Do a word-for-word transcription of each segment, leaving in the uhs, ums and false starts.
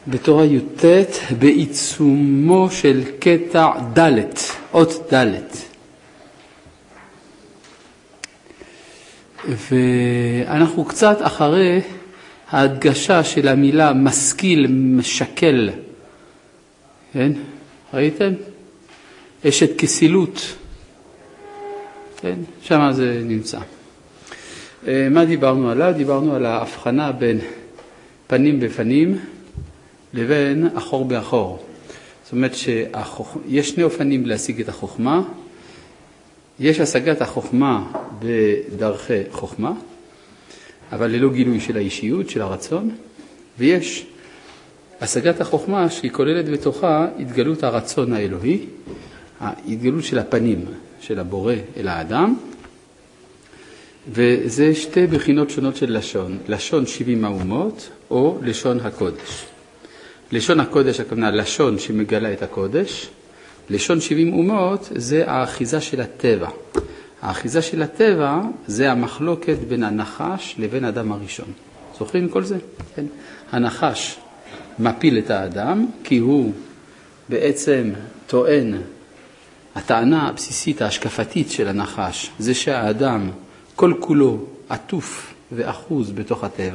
בתורה י"ט בעיצומו של קטע ד', אות ד'. ואנחנו קצת אחרי ההדגשה של המילה משכיל, משקל. כן? ראיתם? אשת כסילות. כן? שמה זה נמצא. מה דיברנו עליו? דיברנו על ההבחנה בין פנים בפנים לבין אחור באחור. זאת אומרת שיש שני אופנים להשיג את החוכמה. יש השגת החוכמה בדרכי חוכמה, אבל ללא גילוי של האישיות, של הרצון, ויש השגת החוכמה שהיא כוללת בתוכה התגלות הרצון האלוהי, ההתגלות של הפנים של הבורא אל האדם, וזה שתי בחינות שונות של לשון, לשון שבעים האומות או לשון הקודש. לשון הקודש הכוונה לשון שמגלה את הקודש, לשון שבעים אומות זה האחיזה של הטבע. האחיזה של הטבע זה המחלוקת בין הנחש לבין האדם הראשון. זוכרים כל זה? כן. הנחש מפיל את האדם כי הוא בעצם טוען, הטענה הבסיסית ההשקפתית של הנחש זה שהאדם כל כולו עטוף ואחוז בתוך הטבע,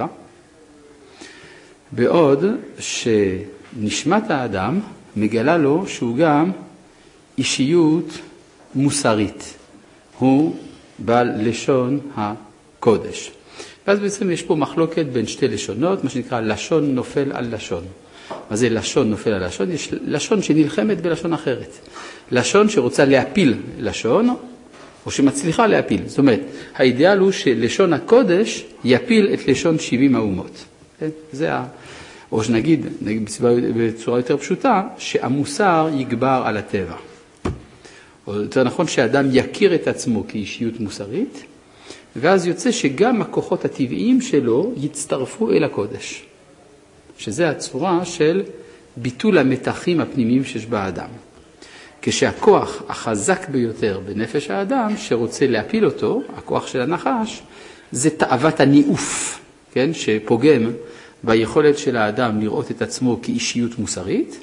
בעוד שנשמת האדם מגלה לו שהוא גם אישיות מוסרית. הוא בעל לשון הקודש. ואז בעצם יש פה מחלוקת בין שתי לשונות, מה שנקרא לשון נופל על לשון. מה זה לשון נופל על לשון? יש לשון שנלחמת בלשון אחרת. לשון שרוצה להפיל לשון, או שמצליחה להפיל. זאת אומרת, האידיאל הוא שלשון הקודש יפיל את לשון שבעים האומות. זה ה... או שנגיד, נגיד בצורה יותר פשוטה, שהמוסר יגבר על הטבע. או יותר נכון שהאדם יכיר את עצמו כאישיות מוסרית, ואז יוצא שגם הכוחות הטבעיים שלו יצטרפו אל הקודש. שזה הצורה של ביטול המתחים הפנימיים שיש באדם. כשהכוח החזק ביותר בנפש האדם, שרוצה להפיל אותו, הכוח של הנחש, זה תאוות הניאוף, כן? שפוגם ביכולת של האדם לראות את עצמו כאישיות מוסרית,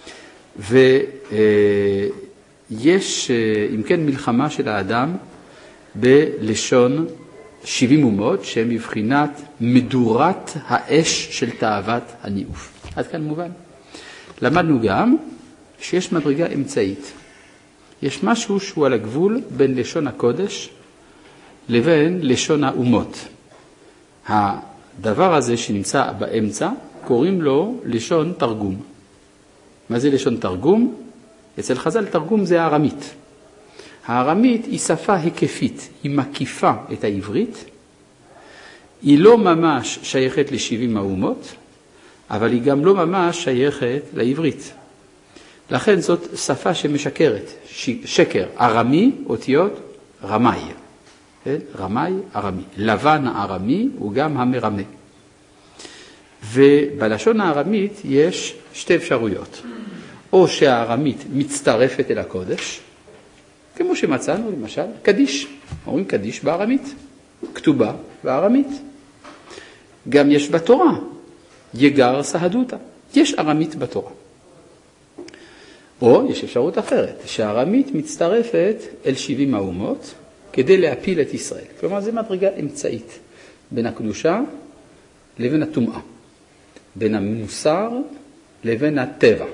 ויש, אם כן, מלחמה של האדם בלשון שבעים אומות, שהם מבחינת מדורת האש של תאוות הניאוף. עד כאן מובן. למדנו גם שיש מדרגה אמצעית. יש משהו שהוא על הגבול בין לשון הקודש לבין לשון האומות. הדבר הזה שנמצא באמצע, קוראים לו לשון תרגום. מה זה לשון תרגום? אצל חז"ל תרגום זה הארמית. הארמית היא שפה היקפית, היא מקיפה את העברית. היא לא ממש שייכת לשבעים האומות, אבל היא גם לא ממש שייכת לעברית. לכן זאת שפה שמשקרת, שקר, ארמי, אותיות רמאי. רמאי, ארמי. לבן הארמי הוא גם המרמה. ובלשון הארמית יש שתי אפשרויות. או שהארמית מצטרפת אל הקודש, כמו שמצאנו למשל, קדיש. אומרים קדיש בארמית, כתובה בארמית. גם יש בתורה, יגר סהדותה. יש ארמית בתורה. או יש אפשרות אחרת, שהארמית מצטרפת אל שבעים האומות, כדי להפיל את ישראל. כלומר, זה מדרגה אמצעית בין הקדושה לבין הטומאה, בין המוסר לבין הטבע.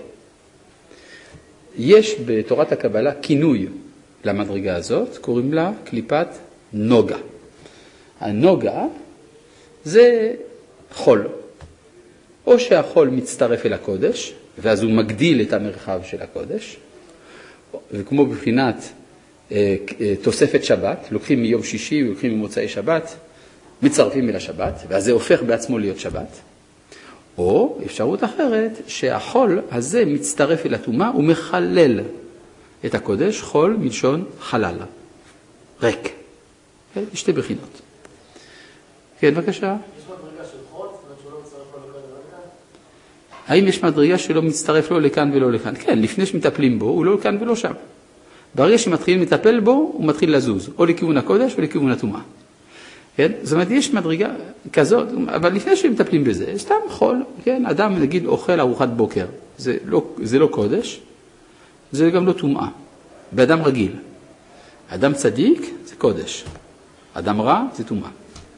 יש בתורת הקבלה כינוי למדרגה הזאת, קוראים לה קליפת נוגה. הנוגה זה חול. או שהחול מצטרף אל הקודש, ואז הוא מגדיל את המרחב של הקודש, וכמו בבחינת תוספת שבת, לוקחים מיום שישי ולוקחים ממוצאי שבת, מצרפים אל השבת, ואז זה הופך בעצמו להיות שבת. או אפשרות אחרת, שהחול הזה מצטרף אל הטומאה ומחלל את הקודש, חול מלשון חלל, ריק. כן? שתי בחינות. כן, בבקשה. יש מדרגה של חול, זאת אומרת שהוא לא מצטרף לו לכאן ולא לכאן? האם יש מדרגה שלא מצטרף לו לכאן ולא לכאן? כן, לפני שמטפלים בו, הוא לא לכאן ולא שם. ברגע שמתחילים לטפל בו, הוא מתחיל לזוז, או לכיוון הקודש או לכיוון הטומאה. כן? זאת אומרת, יש מדרגה כזאת, אבל לפני שמטפלים בזה, סתם חול, כן? אדם, נגיד, אוכל ארוחת בוקר, זה לא, זה לא קודש, זה גם לא טומאה, באדם רגיל. אדם צדיק זה קודש, אדם רע זה טומאה.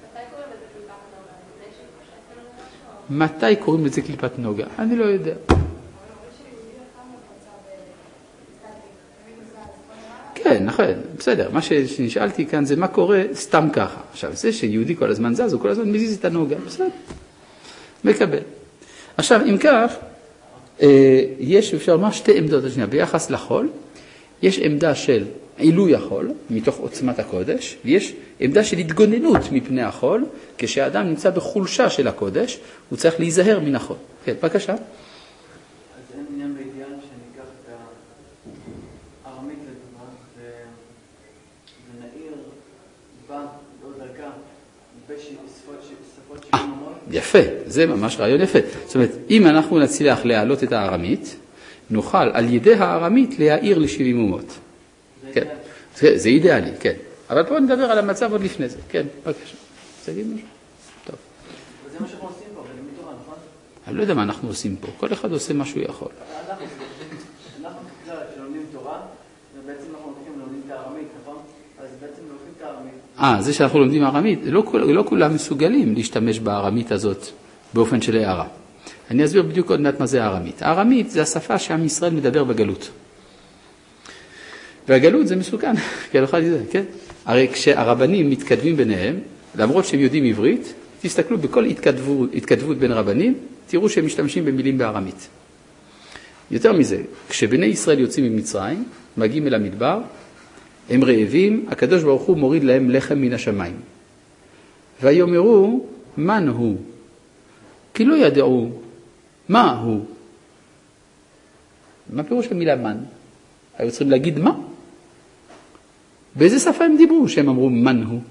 מתי קוראים לזה קליפת נוגה? אני לא יודע. כן, נכון, בסדר. מה שנשאלתי כאן זה מה קורה סתם ככה. עכשיו, זה שיהודי כל הזמן זז, הוא כל הזמן מזיז את הנוגה, בסדר. מקבל. עכשיו, אם כך, יש, אפשר לומר, שתי עמדות השנייה. ביחס לחול, יש עמדה של עילוי החול, מתוך עוצמת הקודש, ויש עמדה של התגוננות מפני החול, כשהאדם נמצא בחולשה של הקודש, הוא צריך להיזהר מן החול. כן, בבקשה. אז אין עניין באידיאל שניקח את הארמית לדוגמה, ונעיר בה, לא דרכה, בשפות שבעמות. יפה, זה ממש רעיון יפה. זאת אומרת, אם אנחנו נצליח להעלות את הארמית, נוכל על ידי הארמית להעיר לשבעים אומות. כן. זה, זה אידיאלי, כן. אבל פה נדבר על המצב עוד לפני זה. כן, בבקשה. תגיד משהו? טוב. וזה מה שאנחנו עושים פה, בלימוד תורה, נכון? אני לא יודע מה אנחנו עושים פה. כל אחד עושה מה שהוא יכול. אנחנו, אנחנו כשלומדים תורה, ובעצם אנחנו לומדים את הארמית, נכון? אז בעצם לומדים את הארמית. אה, זה שאנחנו לומדים ארמית, לא, לא כולם מסוגלים להשתמש בארמית הזאת באופן של הערה. אני אסביר בדיוק עוד מעט מה זה הארמית. הארמית זה השפה שעם ישראל מדבר בגלות. והגלות זה מסוכן, כן? הרי כשהרבנים מתכתבים ביניהם, למרות שהם יודעים עברית, תסתכלו בכל התכתבות, התכתבות בין רבנים, תראו שהם משתמשים במילים בארמית. יותר מזה, כשבני ישראל יוצאים ממצרים, מגיעים אל המדבר, הם רעבים, הקדוש ברוך הוא מוריד להם לחם מן השמיים. ויאמרו, מן הוא? כי לא ידעו מה הוא. מה פירוש המילה מן? היו צריכים להגיד מה? באיזה שפה הם דיברו שהם אמרו מן הוא?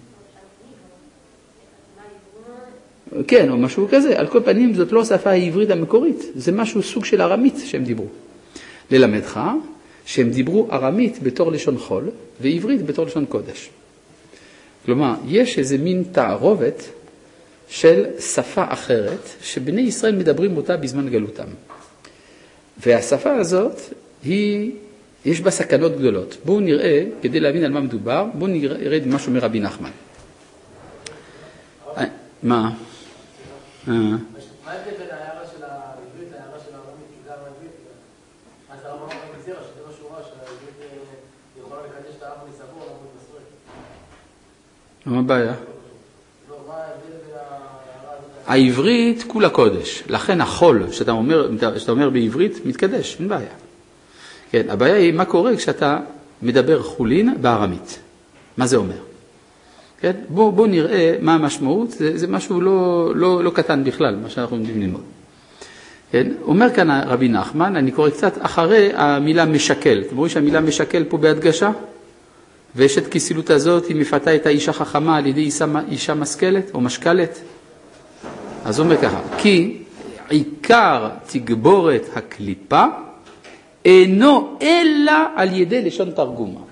כן, או משהו כזה. על כל פנים זאת לא השפה העברית המקורית, זה משהו סוג של ארמית שהם דיברו. ללמדך שהם דיברו ארמית בתור לשון חול ועברית בתור לשון קודש. כלומר, יש איזה מין תערובת של שפה אחרת שבני ישראל מדברים אותה בזמן גלותם. והשפה הזאת היא, יש בה סכנות גדולות. בואו נראה, כדי להבין על מה מדובר, בואו נראה משהו מרבי נחמן. מה? מה ההבדל בין ההערה של העברית להערה של הארמית? כי זה העברית. אז הרמב"ם מגזיר, שזה מה שהוא ראה, שהעברית יכולה לקדש את האף מסבור, לעמוד בסרט. מה הבעיה? לא, מה ההבדל בין ההערה הזאת? העברית כולה קודש. לכן החול שאתה אומר, שאתה אומר בעברית מתקדש, אין בעיה. כן, הבעיה היא מה קורה כשאתה מדבר חולין בארמית. מה זה אומר? כן? בוא, בוא נראה מה המשמעות, זה, זה משהו לא, לא, לא קטן בכלל, מה שאנחנו יודעים ללמוד. כן? אומר כאן רבי נחמן, אני קורא קצת אחרי המילה משקל. אתם רואים שהמילה משקל פה בהדגשה? ויש את כסילות הזאת, היא מפתה את האישה חכמה על ידי אישה, אישה משכלת או משקלת. אז הוא אומר ככה, כי עיקר תגבורת הקליפה אינו אלא על ידי לשון תרגומה.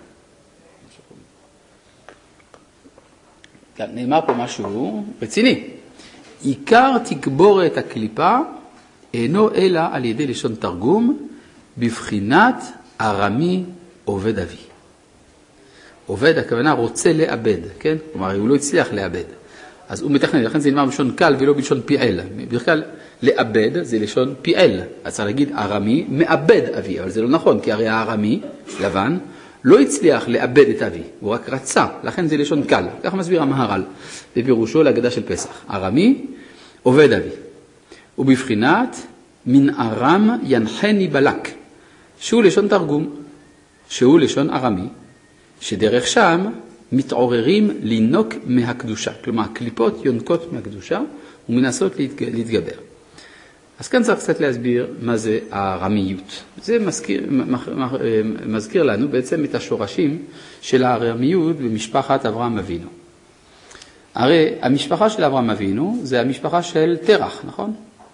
נאמר פה משהו רציני. עיקר תגבורת הקליפה אינו אלא על ידי לשון תרגום בבחינת ארמי עובד אבי. עובד, הכוונה רוצה לאבד, כן? כלומר, הוא לא הצליח לאבד. אז הוא מתכנן, לכן זה נאמר בלשון קל ולא בלשון פיעל. בדרך כלל, לאבד זה לשון פיעל. אז צריך להגיד ארמי מאבד אבי, אבל זה לא נכון, כי הרי הארמי, לבן, לא הצליח לאבד את אבי, הוא רק רצה, לכן זה לשון קל. כך מסביר המהר"ל, בפירושו להגדה של פסח. ארמי עובד אבי. ובבחינת מן ארם ינחני בלק, שהוא לשון תרגום, שהוא לשון ארמי, שדרך שם מתעוררים לינוק מהקדושה. כלומר, הקליפות יונקות מהקדושה ומנסות להתגבר. אז כאן צריך קצת להסביר מה זה הארמיות. זה מזכיר, מזכיר לנו בעצם את השורשים של הארמיות במשפחת אברהם אבינו. הרי המשפחה של אברהם אבינו זה המשפחה של תרח, נכון?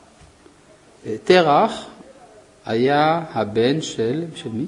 תרח היה הבן של, של מי?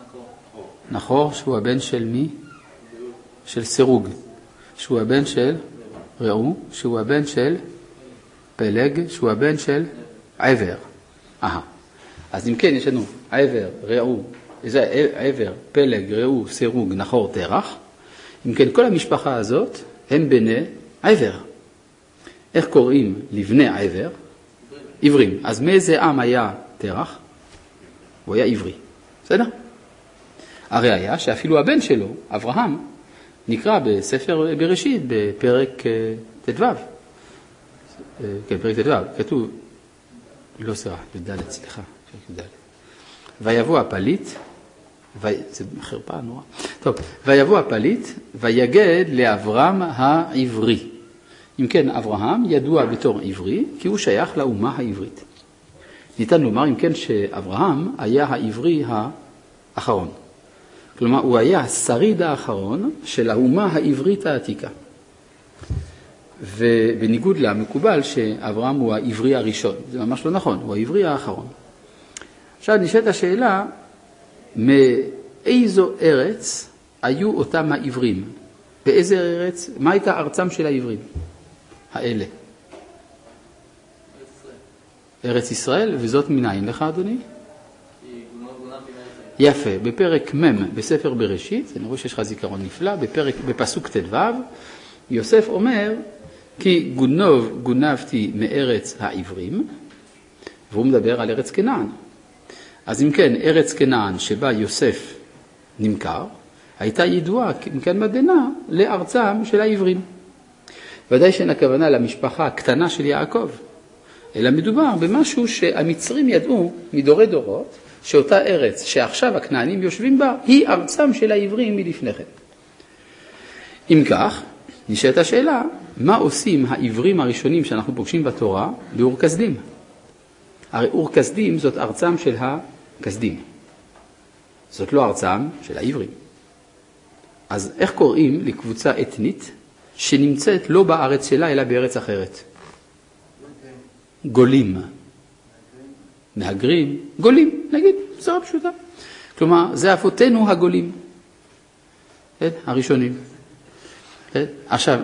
נחור, שהוא הבן של מי? של סירוג, שהוא הבן של ראו, שהוא הבן של פלג, שהוא הבן של עבר. אהה. אז אם כן, יש לנו עבר, ראו, זה עבר, פלג, ראו, סירוג, נחור, תרח. אם כן, כל המשפחה הזאת הם בני עבר. איך קוראים לבני עבר? עברים. אז מאיזה עם היה תרח? הוא היה עברי. בסדר? הרי היה שאפילו הבן שלו, אברהם, נקרא בספר בראשית, בפרק תדו. כן, פרק תדו. כתוב, לא סליחה, י"ד, סליחה, פרק י"ד. ויבוא הפליט, ו... זה חרפה נורא. טוב, ויבוא הפליט, ויגד לאברהם העברי. אם כן, אברהם ידוע בתור עברי, כי הוא שייך לאומה העברית. ניתן לומר, אם כן, שאברהם היה העברי האחרון. כלומר, הוא היה השריד האחרון של האומה העברית העתיקה. ובניגוד למקובל שאברהם הוא העברי הראשון. זה ממש לא נכון, הוא העברי האחרון. עכשיו נשאלת השאלה, מאיזו ארץ היו אותם העברים? באיזה ארץ? מה הייתה ארצם של העברים? האלה. ארץ ישראל, וזאת מנין לך, אדוני? יפה, בפרק מ' בספר בראשית, אני רואה שיש לך זיכרון נפלא, בפרק, בפסוק תדו, יוסף אומר, כי גונוב גונבתי מארץ העברים, והוא מדבר על ארץ כנען. אז אם כן, ארץ כנען שבה יוסף נמכר, הייתה ידועה, אם כן מדנה, לארצם של העברים. ודאי שאין הכוונה למשפחה הקטנה של יעקב, אלא מדובר במשהו שהמצרים ידעו מדורי דורות, שאותה ארץ שעכשיו הכנענים יושבים בה, היא ארצם של העברים מלפני כן. אם כך, נשאלת השאלה, מה עושים העברים הראשונים שאנחנו פוגשים בתורה באור כסדים? הרי אור כסדים זאת ארצם של הכסדים. זאת לא ארצם של העברים. אז איך קוראים לקבוצה אתנית שנמצאת לא בארץ שלה אלא בארץ אחרת? גולים. מהגרים, גולים, נגיד, זו פשוטה. כלומר, זה אבותינו הגולים. הראשונים. עכשיו,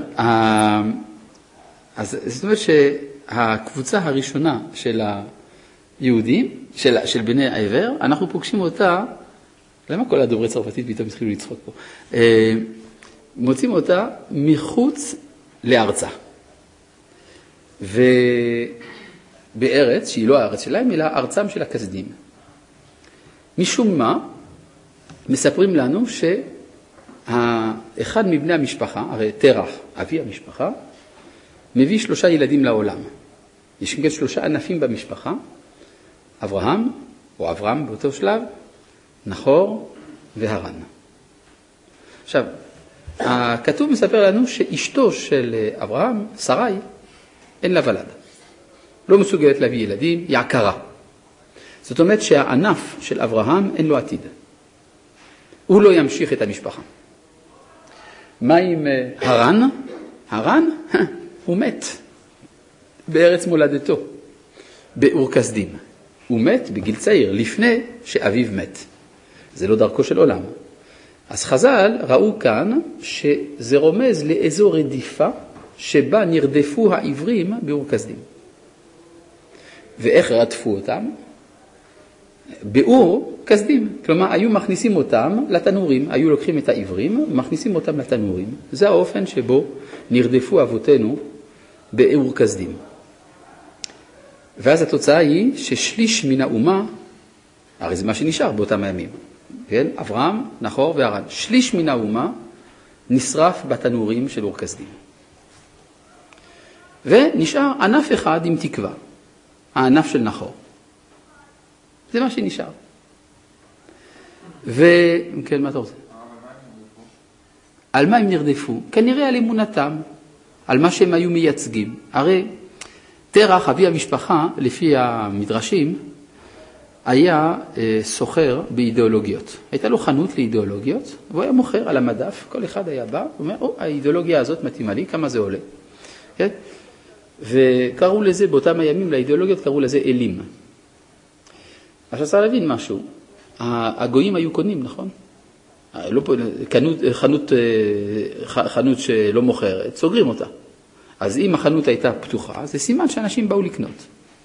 אז זאת אומרת שהקבוצה הראשונה של היהודים, של, של בני העבר, אנחנו פוגשים אותה, למה כל הדוברי צרפתית פתאום התחילו לצחוק פה? מוצאים אותה מחוץ לארצה. ובארץ, שהיא לא הארץ שלהם, אלא ארצם של הכסדים. משום מה, מספרים לנו שאחד מבני המשפחה, הרי תרח, אבי המשפחה, מביא שלושה ילדים לעולם. יש גם שלושה ענפים במשפחה, אברהם, או אברהם באותו שלב, נחור והרן. עכשיו, הכתוב מספר לנו שאשתו של אברהם, שרי, אין לה ולד. לא מסוגלת להביא ילדים, היא עקרה. זאת אומרת שהענף של אברהם אין לו עתיד. הוא לא ימשיך את המשפחה. מה עם הרן? הרן? הוא מת בארץ מולדתו, באור כסדים. הוא מת בגיל צעיר, לפני שאביו מת. זה לא דרכו של עולם. אז חז"ל ראו כאן שזה רומז לאזור רדיפה שבה נרדפו העברים באור כסדים. ואיך רדפו אותם? באור כסדים. כלומר, היו מכניסים אותם לתנורים, היו לוקחים את העברים ומכניסים אותם לתנורים. זה האופן שבו נרדפו אבותינו באור כסדים. ואז התוצאה היא ששליש מן האומה, הרי זה מה שנשאר באותם הימים, כן? אברהם, נחור והרן. שליש מן האומה נשרף בתנורים של אור כסדים. ונשאר ענף אחד עם תקווה, הענף של נחור. זה מה שנשאר. וכן, מה אתה רוצה? על מה הם נרדפו? כנראה על אמונתם, על מה שהם היו מייצגים. הרי תרח, אבי המשפחה, לפי המדרשים, היה אה, סוחר באידיאולוגיות. הייתה לו חנות לאידיאולוגיות, והוא היה מוכר על המדף, כל אחד היה בא, הוא אומר, או, האידיאולוגיה הזאת מתאימה לי, כמה זה עולה. כן? וקראו לזה, באותם הימים, לאידיאולוגיות קראו לזה אלים. עכשיו צריך להבין משהו, הגויים היו קונים, נכון? לא, חנות, חנות, חנות שלא מוכרת, סוגרים אותה. אז אם החנות הייתה פתוחה, זה סימן שאנשים באו לקנות.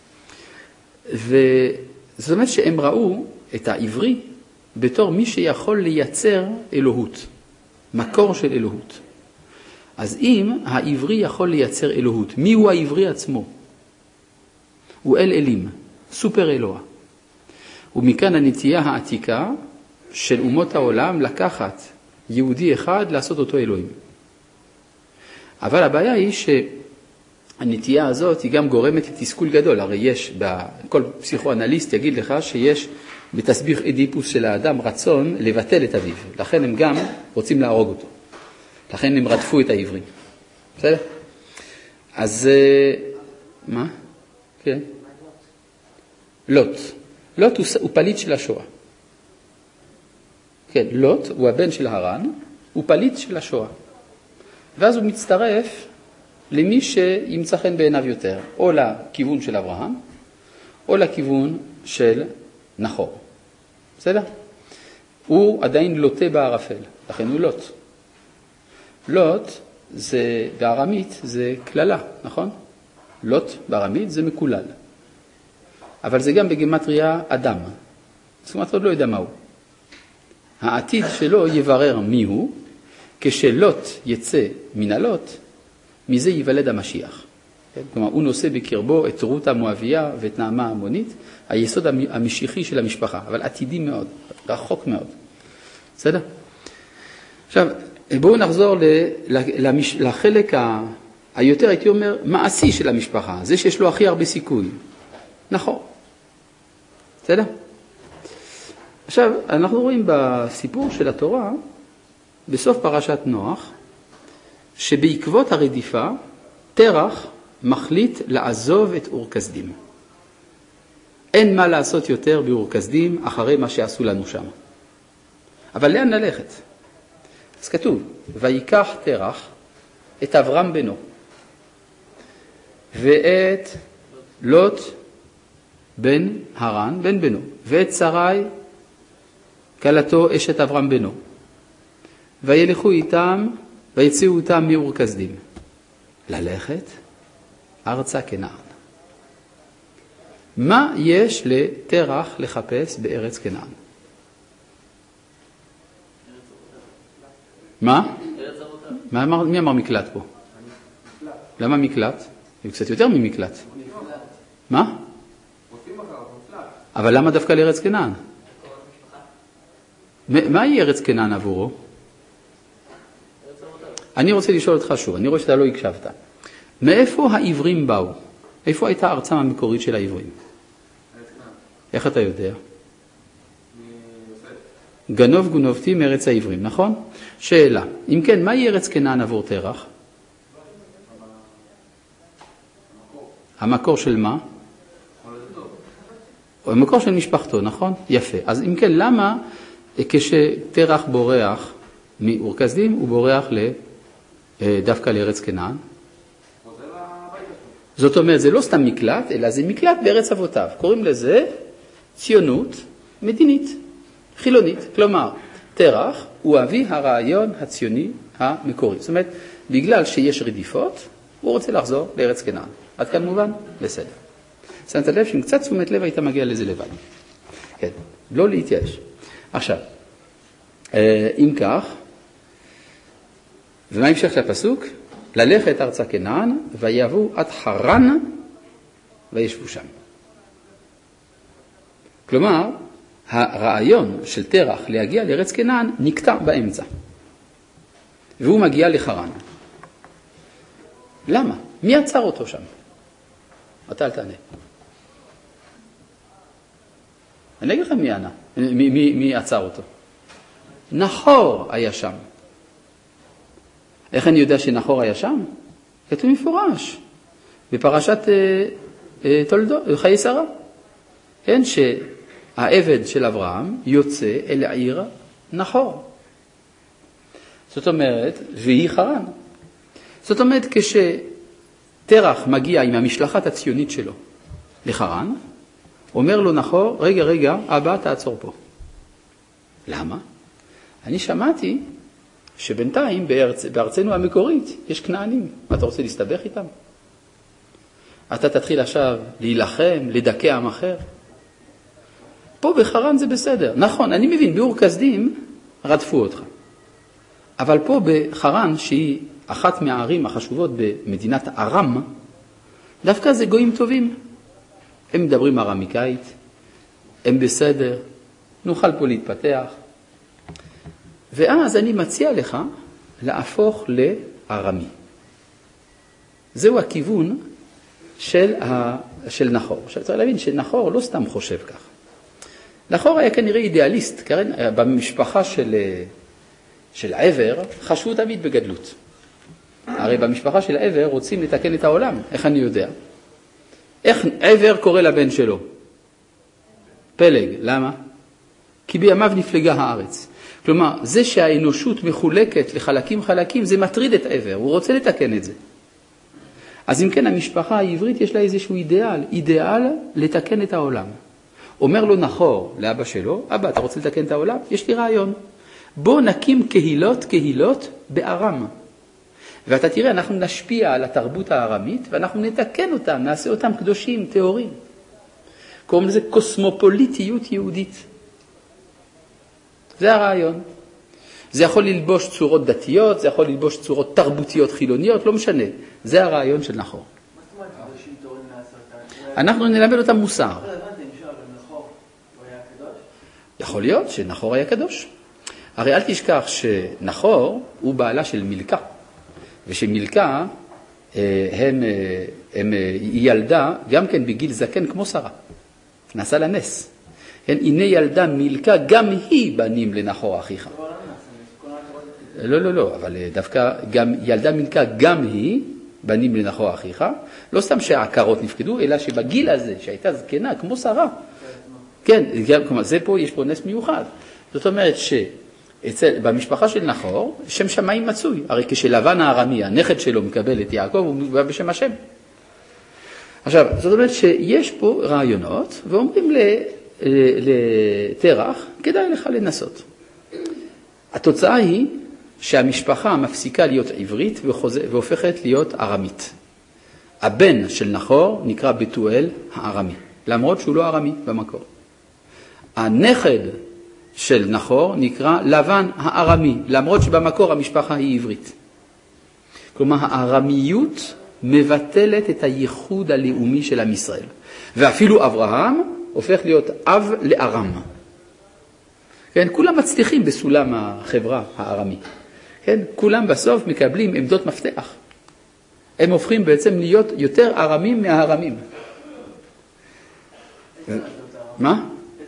וזאת אומרת שהם ראו את העברי בתור מי שיכול לייצר אלוהות, מקור של אלוהות. אז אם העברי יכול לייצר אלוהות, מי הוא העברי עצמו? הוא אל אלים, סופר אלוה. ומכאן הנטייה העתיקה של אומות העולם לקחת יהודי אחד לעשות אותו אלוהים. אבל הבעיה היא שהנטייה הזאת היא גם גורמת לתסכול גדול. הרי יש, כל פסיכואנליסט יגיד לך שיש בתסביך אדיפוס של האדם רצון לבטל את אביו. לכן הם גם רוצים להרוג אותו. לכן הם רדפו את העברים. בסדר? אז מה? כן. לוט. לוט הוא, הוא פליט של השואה. כן, לוט הוא הבן של הרן, הוא פליט של השואה. ואז הוא מצטרף למי שימצא חן בעיניו יותר, או לכיוון של אברהם, או לכיוון של נחור. בסדר? הוא עדיין לוטה בערפל, לכן הוא לוט. לוט זה, בארמית זה כללה, נכון? לוט בארמית זה מקולל. אבל זה גם בגמטריה אדם. זאת אומרת, עוד לא יודע מהו. העתיד שלו יברר מי הוא, כשלוט יצא מן הלוט, מזה ייוולד המשיח. כלומר, הוא נושא בקרבו את רות המואביה ואת נעמה המונית, היסוד המשיחי של המשפחה, אבל עתידי מאוד, רחוק מאוד. בסדר? עכשיו, בואו נחזור לחלק היותר, הייתי אומר, מעשי של המשפחה, זה שיש לו הכי הרבה סיכוי. נכון. בסדר? עכשיו, אנחנו רואים בסיפור של התורה, בסוף פרשת נוח, שבעקבות הרדיפה, תרח מחליט לעזוב את אור כסדים. אין מה לעשות יותר באור כסדים אחרי מה שעשו לנו שם. אבל לאן ללכת? אז כתוב, ויקח תרח את אברהם בנו, ואת לוט בן הרן, בן בנו, ואת שרי כלתו אשת אברהם בנו, וילכו איתם, ויצאו אותם מאור כסדים. ללכת ארצה כנען. מה יש לתרח לחפש בארץ כנען? מה? מה אמר, מי אמר מקלט פה? למה מקלט? זה קצת יותר ממקלט. מה? אבל למה דווקא לארץ כנען? מהי ארץ כנען עבורו? אני רוצה לשאול אותך שוב, אני רואה שאתה לא הקשבת. מאיפה העברים באו? איפה הייתה ארצם המקורית של העברים? איך אתה יודע? גנוב גונבתי מארץ העברים, נכון? שאלה, אם כן, מהי ארץ כנען עבור תרח? המקור של מה? המקור של משפחתו, נכון? יפה. אז אם כן, למה כשתרח בורח מאור כסדים, הוא בורח דווקא לארץ כנען? זאת אומרת, זה לא סתם מקלט, אלא זה מקלט בארץ אבותיו. קוראים לזה ציונות מדינית, חילונית. כלומר, תרח הוא אבי הרעיון הציוני המקורי. זאת אומרת, בגלל שיש רדיפות, הוא רוצה לחזור לארץ כנען. עד כאן מובן? בסדר. שמת לב שעם קצת תשומת לב היית מגיע לזה לבד. כן, לא להתייאש. עכשיו, אם כך, ומה המשך של הפסוק? ללכת ארצה כנען, ויבואו עד חרן, וישבו שם. כלומר, הרעיון של תרח להגיע לארץ כנען נקטע באמצע. והוא מגיע לחרן. למה? מי עצר אותו שם? אתה אל תענה. אני אגיד לך מי ענה, מי, מי, מי עצר אותו. נחור היה שם. איך אני יודע שנחור היה שם? כתוב מפורש. בפרשת אה, אה, תולדות, חיי שרה. כן, שהעבד של אברהם יוצא אל העיר נחור. זאת אומרת, והיא חרן. זאת אומרת, כשתרח מגיע עם המשלחת הציונית שלו לחרן, אומר לו נחור, רגע, רגע, אבא, תעצור פה. למה? אני שמעתי שבינתיים בארצ... בארצנו המקורית יש כנענים. מה, אתה רוצה להסתבך איתם? אתה תתחיל עכשיו להילחם, לדכא עם אחר? פה בחרן זה בסדר. נכון, אני מבין, באור כסדים רדפו אותך. אבל פה בחרן, שהיא אחת מהערים החשובות במדינת ארם, דווקא זה גויים טובים. הם מדברים ארמיקאית, הם בסדר, נוכל פה להתפתח. ואז אני מציע לך להפוך לארמי. זהו הכיוון של, ה... של נחור. עכשיו צריך להבין שנחור לא סתם חושב כך. נחור היה כנראה אידיאליסט, כרן, במשפחה של, של עבר חשבו תמיד בגדלות. הרי במשפחה של עבר רוצים לתקן את העולם, איך אני יודע? איך עבר קורא לבן שלו? פלג, למה? כי בימיו נפלגה הארץ. כלומר, זה שהאנושות מחולקת לחלקים חלקים, זה מטריד את עבר, הוא רוצה לתקן את זה. אז אם כן, המשפחה העברית יש לה איזשהו אידיאל, אידיאל לתקן את העולם. אומר לו נחור לאבא שלו, אבא, אתה רוצה לתקן את העולם? יש לי רעיון. בוא נקים קהילות, קהילות בארם. ואתה תראה, אנחנו נשפיע על התרבות הארמית, ואנחנו נתקן אותם, נעשה אותם קדושים, תיאורים. קוראים לזה קוסמופוליטיות יהודית. זה הרעיון. זה יכול ללבוש צורות דתיות, זה יכול ללבוש צורות תרבותיות חילוניות, לא משנה. זה הרעיון של נחור. מה זאת אומרת קדושים תיאורים לעשרתם? אנחנו נלמד אותם מוסר. לא הבנתי, אם שואל, אבל נחור הוא היה קדוש? יכול להיות שנחור היה קדוש. הרי אל תשכח שנחור הוא בעלה של מילכה. ושמילכה הם, הם, היא ילדה גם כן בגיל זקן כמו שרה. נעשה לה נס. הנה ילדה מילכה, גם היא בנים לנחור אחיך. לא, לא, לא, אבל דווקא גם ילדה מילכה, גם היא בנים לנחור אחיך. לא סתם שהעקרות נפקדו, אלא שבגיל הזה, שהייתה זקנה כמו שרה. כן, כלומר, זה פה, יש פה נס מיוחד. זאת אומרת ש... אצל, במשפחה של נחור, שם שמיים מצוי. הרי כשלבן הארמי, הנכד שלו מקבל את יעקב, הוא מביא בשם השם. עכשיו, זאת אומרת שיש פה רעיונות, ואומרים לתרח, כדאי לך לנסות. התוצאה היא שהמשפחה מפסיקה להיות עברית והופכת להיות ארמית. הבן של נחור נקרא בתואל הארמי, למרות שהוא לא ארמי במקור. הנכד של נחור נקרא לבן הארמי, למרות שבמקור המשפחה היא עברית. כלומר, הארמיות מבטלת את הייחוד הלאומי של עם ישראל. ואפילו אברהם הופך להיות אב לארם. כן, כולם מצליחים בסולם החברה הארמי. כן, כולם בסוף מקבלים עמדות מפתח. הם הופכים בעצם להיות יותר ארמים מהארמים. מה?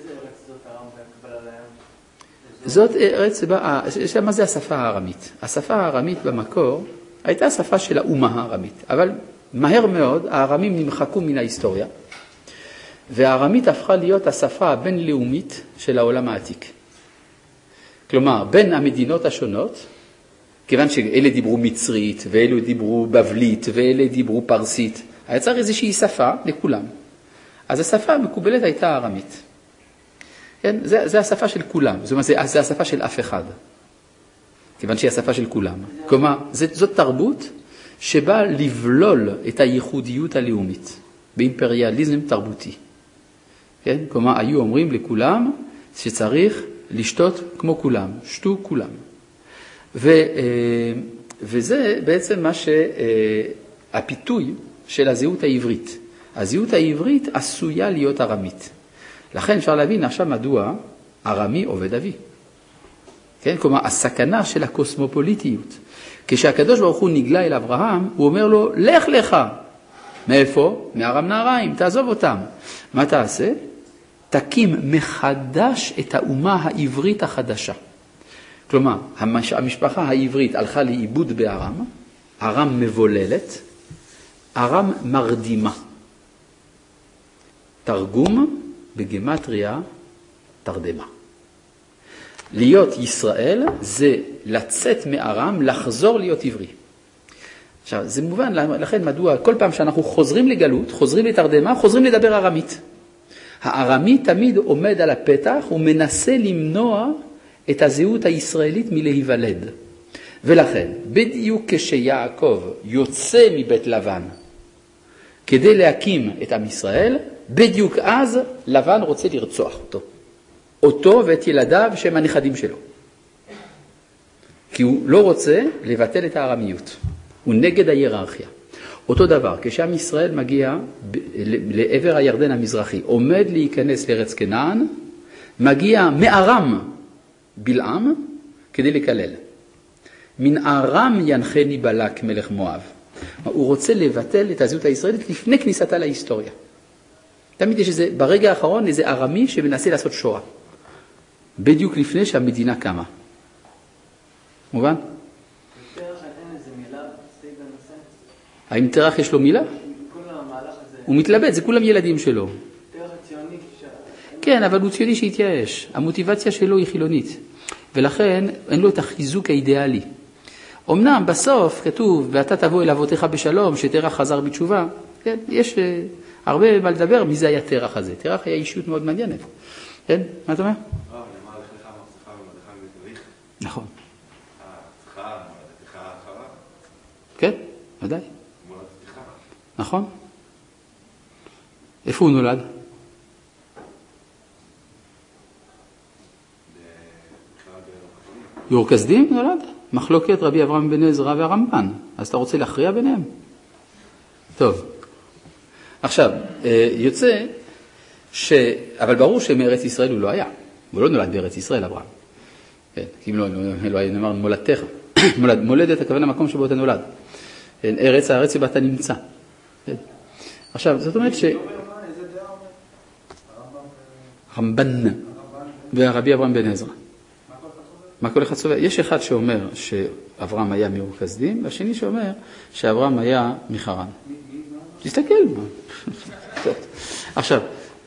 זאת ארץ, מה זה השפה הארמית? השפה הארמית במקור הייתה שפה של האומה הארמית, אבל מהר מאוד הארמים נמחקו מן ההיסטוריה, והארמית הפכה להיות השפה הבינלאומית של העולם העתיק. כלומר, בין המדינות השונות, כיוון שאלה דיברו מצרית, ואלה דיברו בבלית, ואלה דיברו פרסית, היה צריך איזושהי שפה לכולם. אז השפה המקובלת הייתה הארמית. כן? זה, זה השפה של כולם, זאת אומרת, זה, זה השפה של אף אחד. כיוון שהיא השפה של כולם. כלומר, זאת תרבות שבאה לבלול את הייחודיות הלאומית, באימפריאליזם תרבותי. כן? כלומר, היו אומרים לכולם שצריך לשתות כמו כולם, שתו כולם. ו, וזה בעצם מה שהפיתוי של הזהות העברית. הזהות העברית עשויה להיות ארמית. לכן אפשר להבין עכשיו מדוע ארמי עובד אבי. כן? כלומר, הסכנה של הקוסמופוליטיות. כשהקדוש ברוך הוא נגלה אל אברהם, הוא אומר לו, לך לך. מאיפה? מארם נהריים, תעזוב אותם. מה תעשה? תקים מחדש את האומה העברית החדשה. כלומר, המשפחה העברית הלכה לאיבוד בארם, ארם מבוללת, ארם מרדימה. תרגום בגמטריה תרדמה. להיות ישראל זה לצאת מארם, לחזור להיות עברי. עכשיו, זה מובן, לכן מדוע כל פעם שאנחנו חוזרים לגלות, חוזרים לתרדמה, חוזרים לדבר ארמית. הארמי תמיד עומד על הפתח ומנסה למנוע את הזהות הישראלית מלהיוולד. ולכן, בדיוק כשיעקב יוצא מבית לבן כדי להקים את עם ישראל, בדיוק אז לבן רוצה לרצוח אותו. אותו ואת ילדיו שהם הנכדים שלו. כי הוא לא רוצה לבטל את הארמיות. הוא נגד ההיררכיה. אותו דבר, כשעם ישראל מגיע לעבר הירדן המזרחי, עומד להיכנס לארץ כנען, מגיע מארם בלעם כדי לקלל. מן ארם ינחני בלק מלך מואב. הוא רוצה לבטל את הזהות הישראלית לפני כניסתה להיסטוריה. תמיד יש איזה, ברגע האחרון איזה ארמי שמנסה לעשות שואה. בדיוק לפני שהמדינה קמה. מובן? תרח אין איזה מילה, סייג בנושא? האם תרח יש לו מילה? כל המהלך הזה. הוא מתלבט, זה כולם ילדים שלו. תרח הציוני. כן, אבל הוא ציוני שהתייאש. המוטיבציה שלו היא חילונית. ולכן אין לו את החיזוק האידיאלי. אמנם בסוף כתוב, ואתה תבוא אל אבותיך בשלום, שתרח חזר בתשובה. כן, יש uh, הרבה מה לדבר, מי זה היה תרח הזה. תרח היה אישיות מאוד מעניינת. כן, מה אתה אומר? נכון. כן, ודאי. נכון. איפה הוא נולד? יור כסדים נולד? מחלוקת רבי אברהם בן עזרא והרמב"ן. אז אתה רוצה להכריע ביניהם? טוב. עכשיו, יוצא ש... אבל ברור שמארץ ישראל הוא לא היה. הוא לא נולד בארץ ישראל, אברהם. כן, כי אם לא, לא היה נאמר מולדתך. מולד, מולדת הכוונה המקום שבו אתה נולד. כן, ארץ, הארץ שבה אתה נמצא. כן. עכשיו, זאת אומרת ש... רמב"ן והרבי אברהם בן עזרא. מה כל אחד סובר? יש אחד שאומר שאברהם היה מאור כסדים, והשני שאומר שאברהם היה מחרן. תסתכל. עכשיו,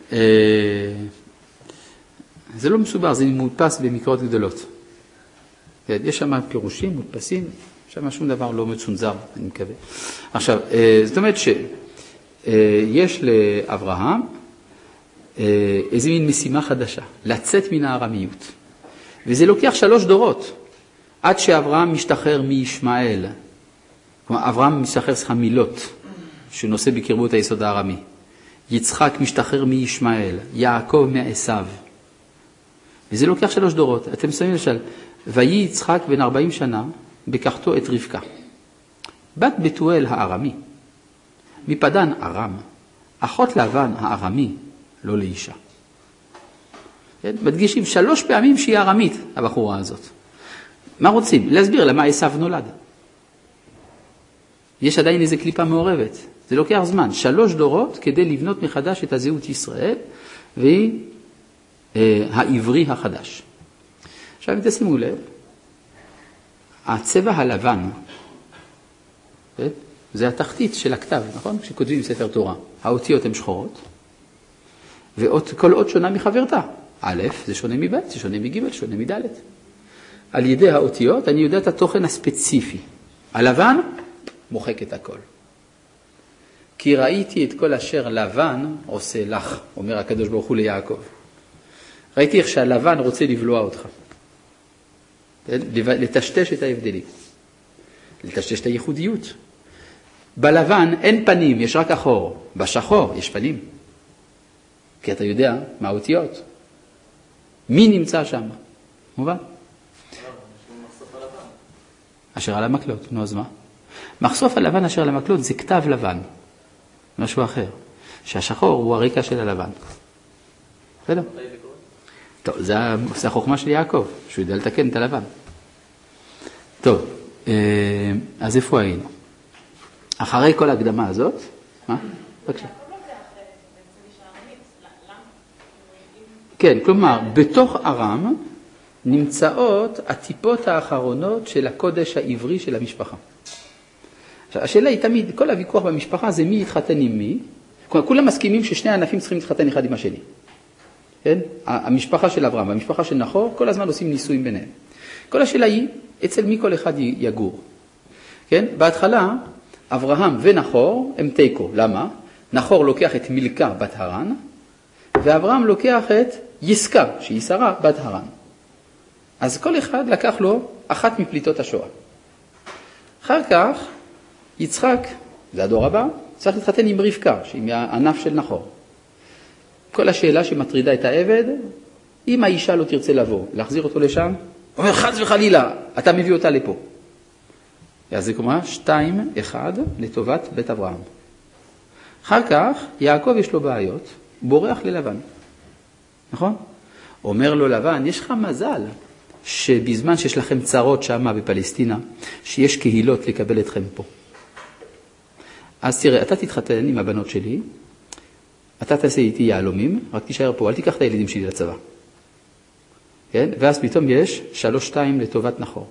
זה לא מסובר, זה מודפס במקרות גדולות. יש שם פירושים, מודפסים, שם שום דבר לא מצונזר, אני מקווה. עכשיו, זאת אומרת שיש לאברהם איזו מין משימה חדשה, לצאת מן הארמיות. וזה לוקח שלוש דורות, עד שאברהם משתחרר מישמעאל. כלומר, אברהם משתחרר סך מילות, שנושא בקרבות היסוד הארמי. יצחק משתחרר מישמעאל, יעקב מעשיו. וזה לוקח שלוש דורות. אתם שמים לשאול, ויהי יצחק בן ארבעים שנה, בקחתו את רבקה. בת בתואל הארמי, מפדן ארם, אחות לבן הארמי, לא לאישה. מדגישים שלוש פעמים שהיא ארמית, הבחורה הזאת. מה רוצים? להסביר למה עשיו נולד. יש עדיין איזו קליפה מעורבת. זה לוקח זמן. שלוש דורות כדי לבנות מחדש את הזהות ישראל, והיא אה, העברי החדש. עכשיו, אם תשימו לב, הצבע הלבן, זה התחתית של הכתב, נכון? כשכותבים ספר תורה. האותיות הן שחורות, וכל אות שונה מחברתה. א', זה שונה מב', זה שונה מג', שונה מד'. על ידי האותיות אני יודע את התוכן הספציפי. הלבן מוחק את הכל. כי ראיתי את כל אשר לבן עושה לך, אומר הקדוש ברוך הוא ליעקב. ראיתי איך שהלבן רוצה לבלוע אותך. לטשטש את ההבדלים. לטשטש את הייחודיות. בלבן אין פנים, יש רק אחור. בשחור יש פנים. כי אתה יודע מה האותיות. מי נמצא שם? מובן? אשר על המקלות. נו, אז מה? מחשוף הלבן אשר על המקלות זה כתב לבן. משהו אחר. שהשחור הוא הרקע של הלבן. בסדר? טוב, זה, זה החוכמה של יעקב, שהוא ידע לתקן את הלבן. טוב, אז איפה היינו? אחרי כל ההקדמה הזאת, מה? בבקשה. כן, כלומר, בתוך ארם נמצאות הטיפות האחרונות של הקודש העברי של המשפחה. עכשיו, השאלה היא תמיד, כל הוויכוח במשפחה זה מי יתחתן עם מי. כלומר, כולם מסכימים ששני הענפים צריכים להתחתן אחד עם השני. כן? המשפחה של אברהם והמשפחה של נחור, כל הזמן עושים ניסויים ביניהם. כל השאלה היא, אצל מי כל אחד יגור. כן? בהתחלה, אברהם ונחור הם תיקו. למה? נחור לוקח את מילכה בת הרן, ואברהם לוקח את יסקה, שהיא שרה בת הרן. אז כל אחד לקח לו אחת מפליטות השואה. אחר כך, יצחק, זה הדור הבא, צריך להתחתן עם רבקה, שהיא מהענף של נחור. כל השאלה שמטרידה את העבד, אם האישה לא תרצה לבוא, להחזיר אותו לשם, הוא אומר, חס וחלילה, אתה מביא אותה לפה. אז זה כלומר, שתיים, אחד, לטובת בית אברהם. אחר כך, יעקב יש לו בעיות, הוא בורח ללבן. נכון? אומר לו לבן, יש לך מזל שבזמן שיש לכם צרות שמה בפלסטינה, שיש קהילות לקבל אתכם פה. אז תראה, אתה תתחתן עם הבנות שלי, אתה תעשה איתי יעלומים, רק תישאר פה, אל תיקח את הילדים שלי לצבא. כן? ואז פתאום יש שלוש שתיים לטובת נחור.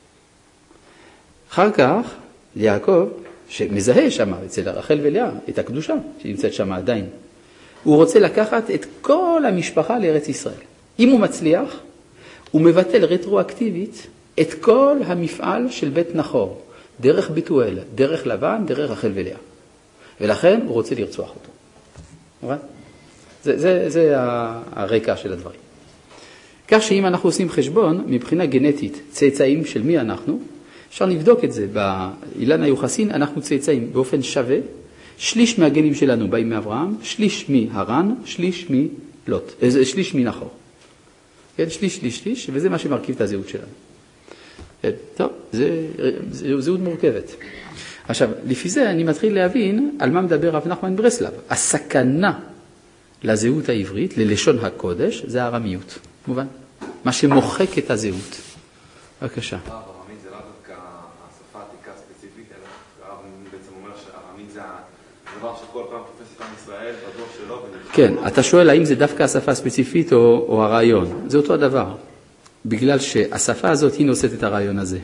אחר כך, יעקב, שמזהה שם אצל רחל ולאה, את הקדושה, שנמצאת שם עדיין, הוא רוצה לקחת את כל המשפחה לארץ ישראל. אם הוא מצליח, הוא מבטל רטרואקטיבית את כל המפעל של בית נחור, דרך ביטואל, דרך לבן, דרך רחל ולאה. ולכן הוא רוצה לרצוח אותו. זה, זה, זה הרקע של הדברים. כך שאם אנחנו עושים חשבון, מבחינה גנטית, צאצאים של מי אנחנו, אפשר לבדוק את זה. באילן היוחסין אנחנו צאצאים באופן שווה, שליש מהגנים שלנו באים מאברהם, שליש מהרן, שליש מלוט, שליש מנחור. כן, שליש, שליש, שליש, וזה מה שמרכיב את הזהות שלנו. כן, טוב, זה, זה זהות מורכבת. עכשיו, לפי זה אני מתחיל להבין על מה מדבר רב נחמן ברסלב. הסכנה לזהות העברית, ללשון הקודש, זה הארמיות. מובן? מה שמוחק את הזהות. בבקשה. ארמית זה לא דווקא השפה העתיקה הספציפית, אלא הרב בעצם אומר שארמית זה הדבר שכל פעם תופס את עם ישראל בדור שלו. כן, אתה שואל האם זה דווקא השפה הספציפית או, או הרעיון. זה אותו הדבר. בגלל שהשפה הזאת היא נושאת את הרעיון הזה.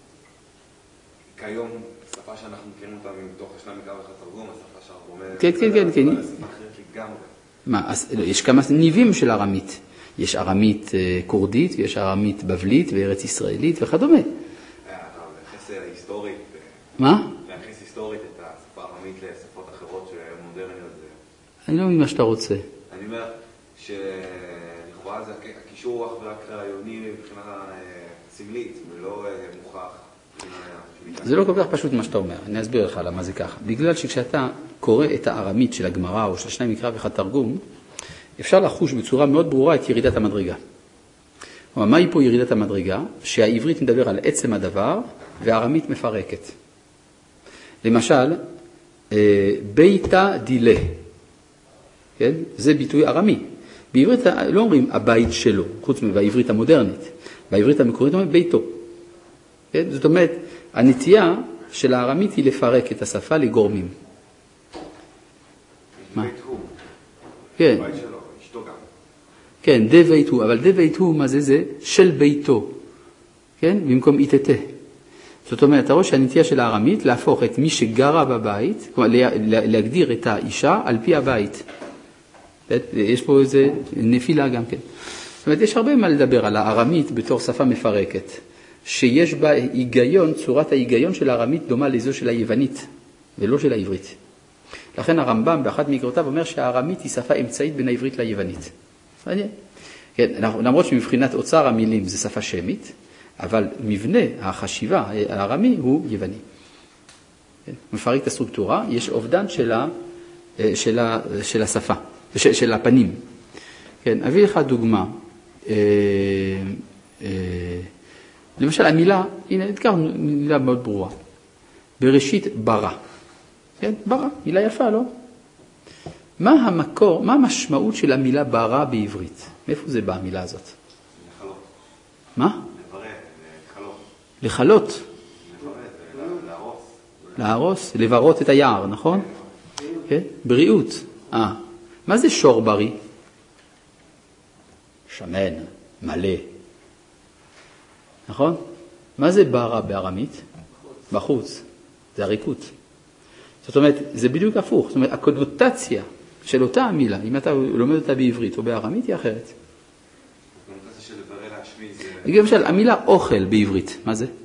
כיום, השפה שאנחנו מכירים אותה מתוך השנה מקרא וחתרגום, השפה שהרב אומר... כן, כן, כן, כן. אבל השפה אחרת לגמרי. מה, אז, יש כמה ניבים של ארמית. יש ארמית קורדית, ויש ארמית בבלית, וארץ ישראלית וכדומה. אתה מייחס היסטורית... מה? מייחס היסטורית את השפה הארמית לשפות אחרות מודרניות. אני לא מבין מה שאתה רוצה. אני אומר שלכאורה זה הקישור אך ורק רעיוני מבחינה סמלית, ולא מוכח. זה לא כל כך פשוט מה שאתה אומר, אני אסביר לך למה זה ככה. בגלל שכשאתה קורא את הארמית של הגמרא או של שני מקרא ואחד תרגום, אפשר לחוש בצורה מאוד ברורה את ירידת המדרגה. אבל מה היא פה ירידת המדרגה? שהעברית מדבר על עצם הדבר והארמית מפרקת. למשל, ביתה דילה, כן? זה ביטוי ארמי. בעברית לא אומרים הבית שלו, חוץ מבעברית המודרנית. בעברית המקורית אומרים ביתו. כן? זאת אומרת, הנטייה של הארמית היא לפרק את השפה לגורמים. מה? בית הוא. כן. בית שלו, אשתו גם. כן, דה בית הוא, אבל דה בית הוא, מה זה זה? של ביתו. כן? במקום איתתה. זאת אומרת, אתה רואה שהנטייה של הארמית להפוך את מי שגרה בבית, כלומר, להגדיר את האישה על פי הבית. יש פה איזה נפילה גם כן. זאת אומרת, יש הרבה מה לדבר על הארמית בתור שפה מפרקת, שיש בה היגיון, צורת ההיגיון של הארמית דומה לזו של היוונית, ולא של העברית. לכן הרמב"ם באחת מקראותיו אומר שהארמית היא שפה אמצעית בין העברית ליוונית. מעניין. כן, למרות שמבחינת אוצר המילים זה שפה שמית, אבל מבנה החשיבה הארמי הוא יווני. כן? מפרק את הסטרוקטורה, יש אובדן של, ה, של, ה, של השפה, של, של הפנים. כן, אביא לך דוגמה. אה, אה, למשל המילה, הנה, נתקר מילה מאוד ברורה. בראשית ברא. כן, ברא, מילה יפה, לא? מה המקור, מה המשמעות של המילה ברא בעברית? מאיפה זה בא המילה הזאת? לחלות. מה? לברא, לחלות. לחלות. לברא, להרוס. להרוס, לברות את היער, נכון? כן? בריאות. אה, מה זה שור בריא? שמן, מלא. נכון? מה זה ברא בארמית? בחוץ. זה הריקות. זאת אומרת, זה בדיוק הפוך. זאת אומרת, הקונוטציה של אותה המילה, אם אתה לומד אותה בעברית או בארמית, היא אחרת. הקונוטציה של לברא להשמיד זה... למשל, המילה אוכל בעברית, מה זה?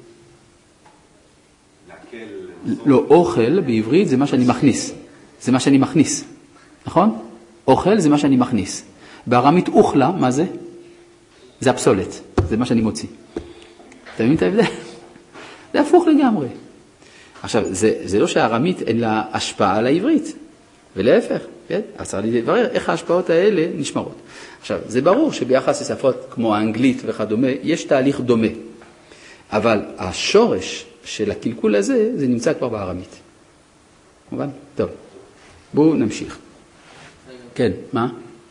להקל... לא, אוכל בעברית זה מה שאני מכניס. זה מה שאני מכניס. נכון? אוכל זה מה שאני מכניס. בארמית אוכלה, מה זה? זה הפסולת. זה מה שאני מוציא. אתה מבין את ההבדל? זה הפוך לגמרי. עכשיו, זה, זה לא שהארמית אין לה השפעה על העברית, ולהפך, כן? אז צריך לברר איך ההשפעות האלה נשמרות. עכשיו, זה ברור שביחס לשפות כמו האנגלית וכדומה, יש תהליך דומה. אבל השורש של הקלקול הזה, זה נמצא כבר בארמית. מובן? טוב. בואו נמשיך. כן, מה?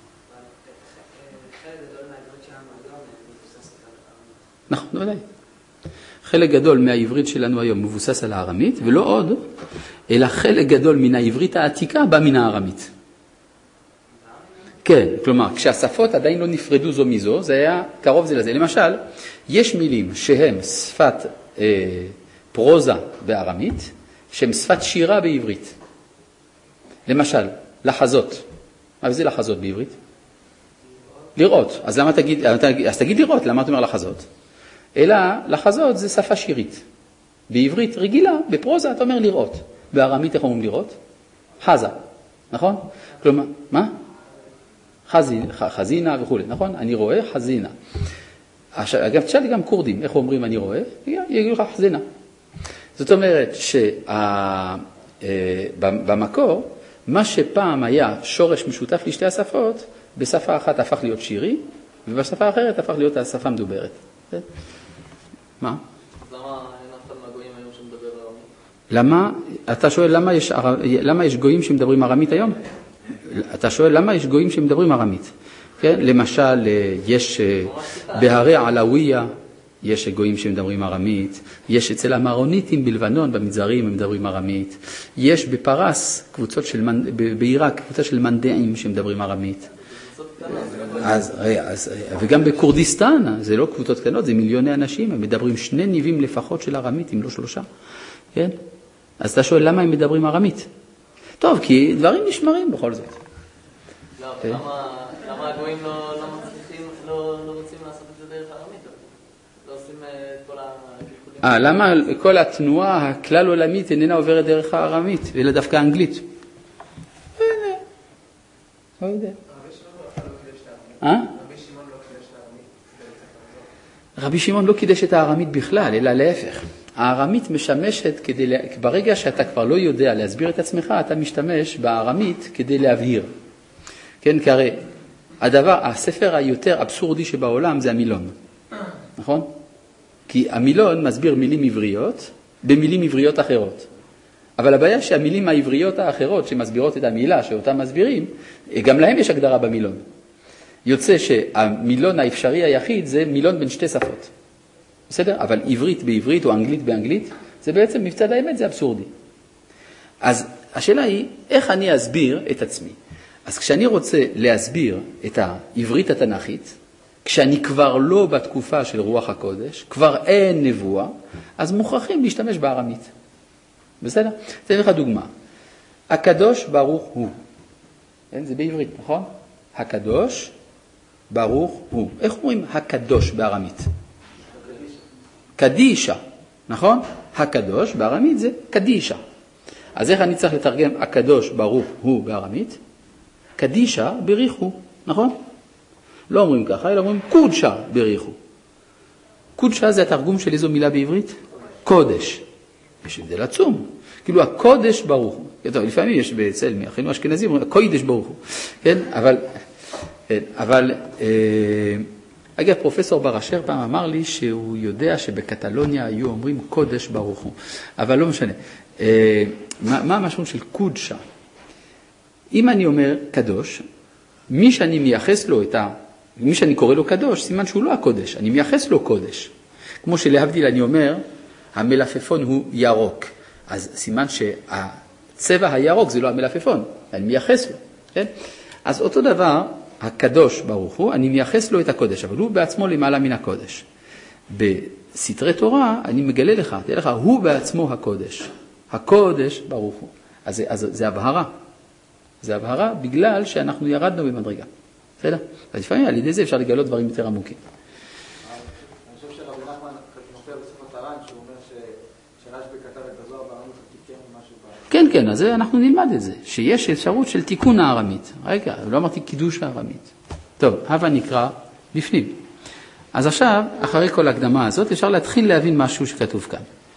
נכון, ודאי. חלק גדול מהעברית שלנו היום מבוסס על הארמית, ולא עוד, אלא חלק גדול מן העברית העתיקה בא מן הארמית. כן, כלומר, כשהשפות עדיין לא נפרדו זו מזו, זה היה קרוב זה לזה. למשל, יש מילים שהן שפת אה, פרוזה בארמית, שהן שפת שירה בעברית. למשל, לחזות. מה זה לחזות בעברית? לראות. אז למה תגיד, אז תגיד לראות, למה אתה אומר לחזות? אלא לחזות זה שפה שירית. בעברית רגילה, בפרוזה אתה אומר לראות. בארמית איך אומרים לראות? חזה, נכון? כלומר, מה? חזינה, חזינה וכו', נכון? אני רואה חזינה. עכשיו, אגב, תשאל לי גם קורדים, איך אומרים אני רואה? יגידו לך חזינה. זאת אומרת שבמקור, מה שפעם היה שורש משותף לשתי השפות, בשפה אחת הפך להיות שירי, ובשפה האחרת הפך להיות השפה המדוברת. מה? למה אין אף אחד מהגויים היום שמדבר ארמית? למה, אתה שואל למה יש, למה יש גויים שמדברים ארמית היום? אתה שואל למה יש גויים שמדברים ארמית? כן? למשל, יש בהרי עלאוויה, יש גויים שמדברים ארמית, יש אצל המרוניטים בלבנון, במנזרים הם מדברים ארמית, יש בפרס, קבוצות של, בעיראק, קבוצה של מנדעים שמדברים ארמית. אז, אז, וגם בקורדיסטן, זה לא קבוצות קטנות, זה מיליוני אנשים, הם מדברים שני ניבים לפחות של ארמית, אם לא שלושה. כן? אז אתה שואל למה הם מדברים ארמית? טוב, כי דברים נשמרים בכל זאת. לא, למה הגויים לא מצליחים, לא רוצים לעשות את זה דרך ארמית? לא עושים את כל הקלקולים? אה, למה כל התנועה הכלל עולמית איננה עוברת דרך הארמית, אלא דווקא האנגלית? לא יודע. לא יודע. אה? רבי שמעון לא קידש את הארמית בכלל, אלא להפך. הארמית משמשת כדי, ברגע שאתה כבר לא יודע להסביר את עצמך, אתה משתמש בארמית כדי להבהיר. כן, כי הרי הדבר, הספר היותר אבסורדי שבעולם זה המילון. נכון? כי המילון מסביר מילים עבריות במילים עבריות אחרות. אבל הבעיה שהמילים העבריות האחרות שמסבירות את המילה שאותם מסבירים, גם להם יש הגדרה במילון. יוצא שהמילון האפשרי היחיד זה מילון בין שתי שפות. בסדר? אבל עברית בעברית או אנגלית באנגלית, זה בעצם מבצד האמת, זה אבסורדי. אז השאלה היא, איך אני אסביר את עצמי? אז כשאני רוצה להסביר את העברית התנ"כית, כשאני כבר לא בתקופה של רוח הקודש, כבר אין נבואה, אז מוכרחים להשתמש בארמית. בסדר? אתן לך דוגמה. הקדוש ברוך הוא. זה בעברית, נכון? הקדוש ברוך הוא. איך אומרים הקדוש בארמית? קדישה, נכון? הקדוש בארמית זה קדישה. אז איך אני צריך לתרגם הקדוש ברוך הוא בארמית? קדישה בריחו, נכון? לא אומרים ככה, אלא אומרים קודשה בריחו. קודשה זה התרגום של איזו מילה בעברית? קודש. יש הבדל עצום. כאילו הקודש ברוך הוא. טוב, לפעמים יש אצל מאחינו אשכנזים, הקודש ברוך הוא. כן? אבל, כן, אבל, אה, אגב, פרופסור בר אשר פעם אמר לי שהוא יודע שבקטלוניה היו אומרים קודש ברוך הוא. אבל לא משנה. אה, מה, מה המשמעות של קודשה? אם אני אומר קדוש, מי שאני מייחס לו את ה... מי שאני קורא לו קדוש, סימן שהוא לא הקודש, אני מייחס לו קודש. כמו שלהבדיל אני אומר, המלפפון הוא ירוק. אז סימן שהצבע הירוק זה לא המלפפון, אני מייחס לו. כן? אז אותו דבר, הקדוש ברוך הוא, אני מייחס לו את הקודש, אבל הוא בעצמו למעלה מן הקודש. בסתרי תורה אני מגלה לך, תהיה לך, הוא בעצמו הקודש. הקודש ברוך הוא. אז זה, אז זה הבהרה. זה הבהרה בגלל שאנחנו ירדנו במדרגה. בסדר? אז לפעמים על ידי זה אפשר לגלות דברים יותר עמוקים. אני חושב שרבי נחמן מופיע בספר הר"ן, שהוא אומר שרשב"י כתב את הזוהר בארמית ותיקן משהו בארמית. כן, כן, אז אנחנו נלמד את זה, שיש אפשרות של תיקון הארמית. רגע, לא אמרתי קידוש הארמית. טוב, הבה נקרא בפנים. אז עכשיו, אחרי כל הקדמה הזאת, אפשר להתחיל להבין משהו שכתוב כאן.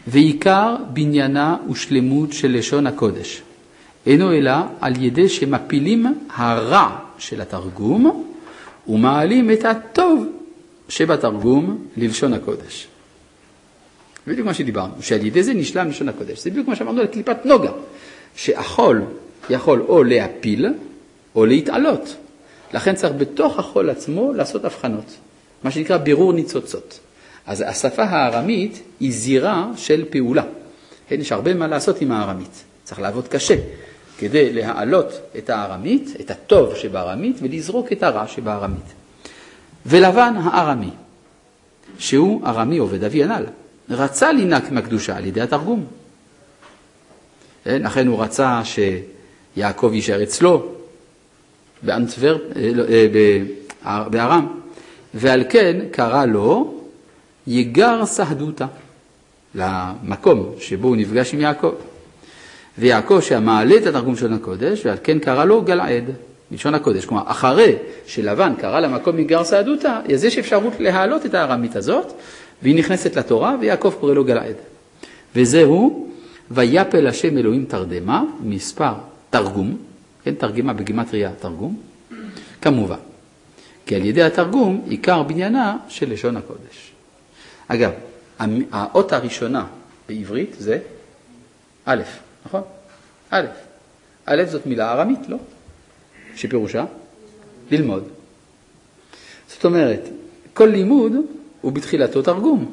ועיקר בניינה ושלמות של לשון הקודש. אינו אלא על ידי שמפילים הרע של התרגום ומעלים את הטוב שבתרגום ללשון הקודש. בדיוק מה שדיברנו, שעל ידי זה נשלם לשון הקודש. זה בדיוק מה שאמרנו על קליפת נוגה, שהחול יכול או להפיל או להתעלות. לכן צריך בתוך החול עצמו לעשות הבחנות, מה שנקרא בירור ניצוצות. אז השפה הארמית היא זירה של פעולה. יש הרבה מה לעשות עם הארמית. צריך לעבוד קשה כדי להעלות את הארמית, את הטוב שבארמית, ולזרוק את הרע שבארמית. ולבן הארמי, שהוא ארמי עובד אבי הנ"ל, רצה לינק מהקדושה על ידי התרגום. לכן הוא רצה שיעקב יישאר אצלו באנטוורפ, בארם, ועל כן קרא לו יגר סהדותה, למקום שבו הוא נפגש עם יעקב. ויעקב שהמעלה את התרגום של הקודש, ועל כן קרא לו גלעד, בלשון הקודש. כלומר, אחרי שלבן קרא למקום יגר סהדותה, אז יש אפשרות להעלות את הארמית הזאת, והיא נכנסת לתורה, ויעקב קורא לו גלעד. וזהו, ויפל השם אלוהים תרדמה, מספר תרגום, כן, תרגמה בגימטריה תרגום, כמובן. כי על ידי התרגום, עיקר בניינה של לשון הקודש. אגב, האות הראשונה בעברית זה א', נכון? א'. א' זאת מילה ארמית, לא? שפירושה ללמוד. זאת אומרת, כל לימוד הוא בתחילתו תרגום.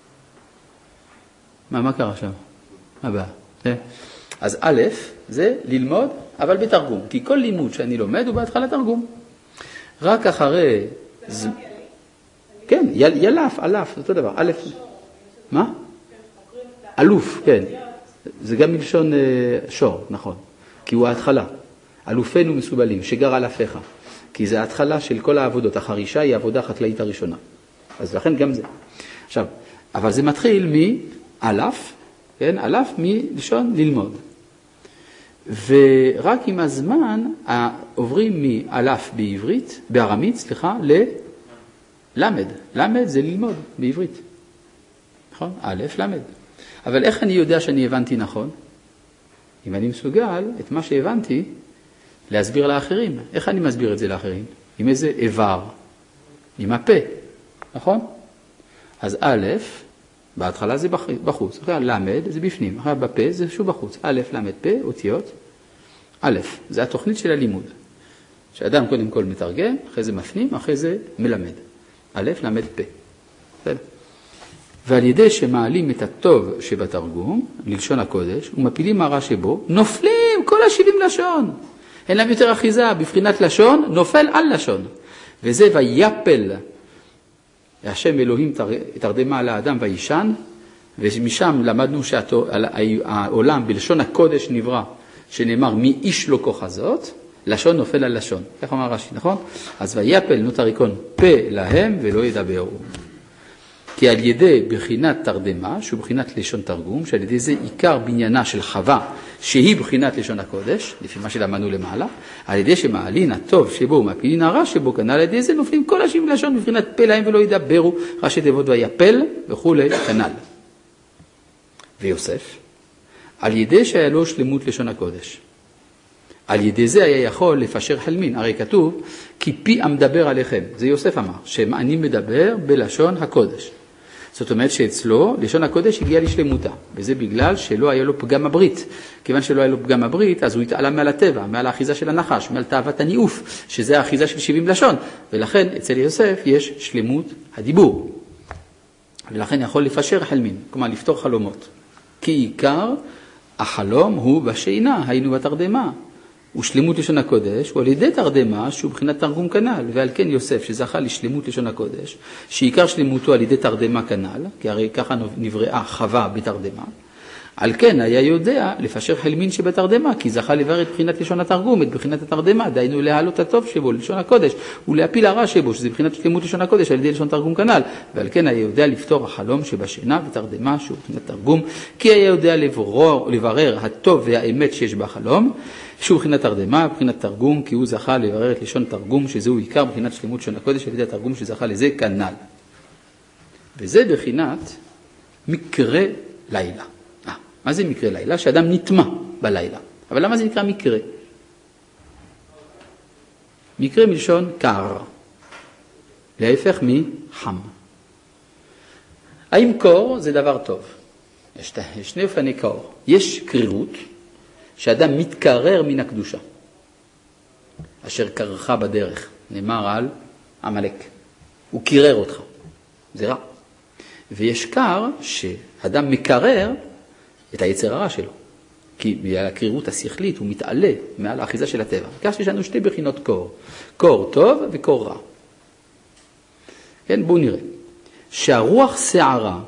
מה, מה קרה שם? מה בא? אז א' זה ללמוד, אבל בתרגום. כי כל לימוד שאני לומד הוא בהתחלה תרגום. רק אחרי... ז... כן, יל, ילף, אלף, אותו דבר. א', מה? אלוף, כן. זה גם מלשון שור, נכון. כי הוא ההתחלה. אלופינו מסובלים, שגר אלפיך. כי זה ההתחלה של כל העבודות. החרישה היא העבודה החקלאית הראשונה. אז לכן גם זה. עכשיו, אבל זה מתחיל מאלף, כן? אלף מלשון ללמוד. ורק עם הזמן עוברים מאלף בעברית, בארמית, סליחה, ללמד. למד זה ללמוד בעברית. נכון? א', למד. אבל איך אני יודע שאני הבנתי נכון? אם אני מסוגל את מה שהבנתי להסביר לאחרים. איך אני מסביר את זה לאחרים? עם איזה איבר? עם הפה. נכון? אז א', בהתחלה זה בחוץ. אחרי למד זה בפנים. אחרי בפה זה שוב בחוץ. א', למד, פה, אותיות. א', זה התוכנית של הלימוד. שאדם קודם כל מתרגם, אחרי זה מפנים, אחרי זה מלמד. א', למד, פה. בסדר? ועל ידי שמעלים את הטוב שבתרגום, ללשון הקודש, ומפילים הרע שבו, נופלים כל השבעים לשון. אין להם יותר אחיזה, בבחינת לשון, נופל על לשון. וזה ויפל, השם אלוהים תרדמה על האדם וישן, ומשם למדנו שהעולם בלשון הקודש נברא, שנאמר מי איש לא כוחזות, לשון נופל על לשון. כך אמר רש"י, נכון? אז ויפל נותר עיקון פה להם ולא ידברו. כי על ידי בחינת תרדמה, שהוא בחינת לשון תרגום, שעל ידי זה עיקר בניינה של חווה, שהיא בחינת לשון הקודש, לפי מה שלמדנו למעלה, על ידי שמעלין הטוב שבו ומפילין הרע שבו, כנ"ל על ידי זה נופלים כל השבעים לשון בבחינת פה להם ולא ידברו, ראשי תיבות ויפל וכולי, כנ"ל. ויוסף, על ידי שהיה לו שלמות לשון הקודש, על ידי זה היה יכול לפשר חלמין, הרי כתוב, כי פי המדבר עליכם, זה יוסף אמר, שאני מדבר בלשון הקודש. זאת אומרת שאצלו לשון הקודש הגיע לשלמותה, וזה בגלל שלא היה לו פגם הברית. כיוון שלא היה לו פגם הברית, אז הוא התעלה מעל הטבע, מעל האחיזה של הנחש, מעל תאוות הניאוף, שזה האחיזה של שבעים לשון, ולכן אצל יוסף יש שלמות הדיבור. ולכן יכול לפשר חלמין, כלומר לפתור חלומות. כי עיקר החלום הוא בשינה, היינו בתרדמה. ושלמות לשון הקודש הוא על ידי תרדמה שהוא בחינת תרגום כנ"ל, ועל כן יוסף שזכה לשלמות לשון הקודש, שעיקר שלמותו על ידי תרדמה כנ"ל, כי הרי ככה נבראה חווה בתרדמה, על כן היה יודע לפשר חלמין שבתרדמה, כי זכה לברר את בחינת לשון התרגום, את בחינת התרדמה, דהיינו להעלות הטוב שבו לשון הקודש, ולהפיל הרע שבו, שזה בחינת שלמות לשון הקודש על ידי לשון תרגום כנ"ל, ועל כן היה יודע לפתור החלום שבשינה ותרדמה שהוא בחינת תרגום, כי היה יודע לברר, לברר הטוב והאמת שיש בחלום, שהוא בחינת תרדמה, בחינת תרגום, כי הוא זכה לברר את לשון תרגום, שזהו עיקר בחינת שלמות לשון הקודש על ידי התרגום שזכה לזה כנ"ל. וזה בחינת מקרה לילה. אה, מה זה מקרה לילה? שאדם נטמע בלילה. אבל למה זה נקרא מקרה? מקרה מלשון קר. להפך מחם. האם קור זה דבר טוב? יש שני אופני קור. יש קרירות, שאדם מתקרר מן הקדושה. אשר קרחה בדרך. נאמר על עמלק. הוא קירר אותך. זה רע. ויש קר שאדם מקרר את היצר הרע שלו. כי בגלל הקרירות השכלית הוא מתעלה מעל האחיזה של הטבע. כך שיש לנו שתי בחינות קור. קור טוב וקור רע. כן, בואו נראה. שהרוח שערה,